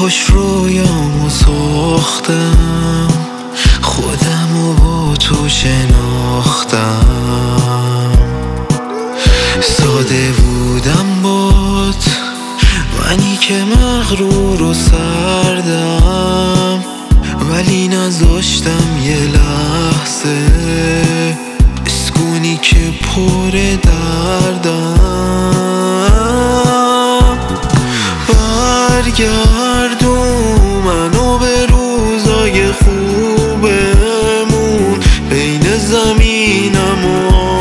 خوش رویامو ساختم، خودمو با تو شناختم. ساده بودم بات، منی که مغرور و سردم، ولی نذاشتم یه لحظه اسکونی که پر دردم. برگردون منو به روزای خوبمون، بین زمینم و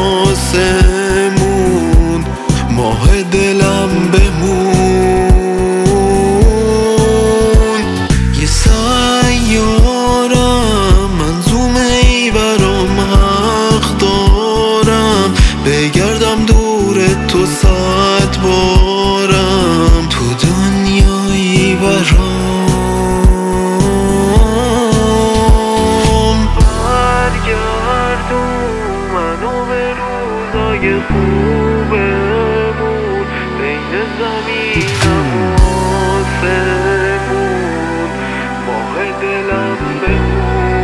آسمون، ماه دلم بمون. یه سیارم منظومه ای برام حق دارم، بگردم دور تو 100 بارم، تو دنیایی برام. برگردون منو به روزای خوبمون، بین زمینم و آسمون، ماه دلم بمون.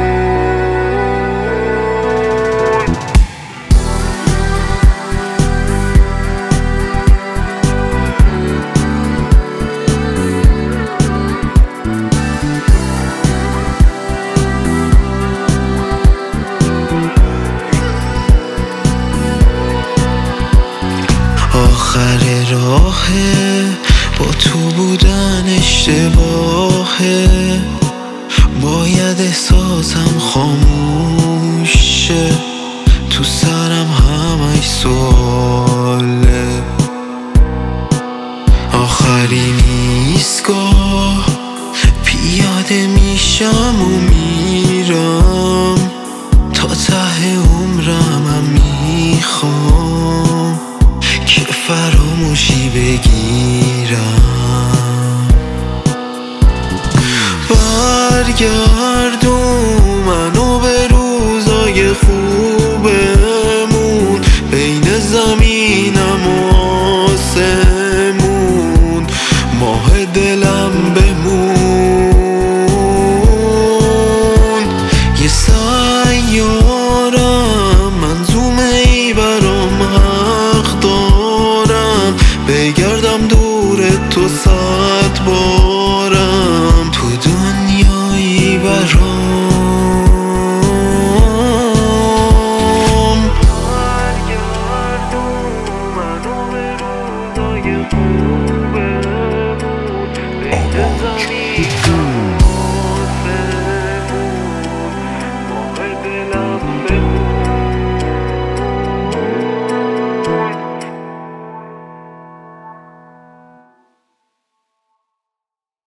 آخر راهه، با تو بودن اشتباهه، باید احساسم خاموش شه، تو سرم همش سواله. آخرین ایستگاه پیاده میشم و میرم، تا ته عمرم میخوام که فراموشی بگیرم. برگردون منو به روزای خوبمون، بین زمینم و آسمون، ماه دلم بمون. یه سیارم منظومه ای برام حق دارم، بگردم دور تو 100 بار.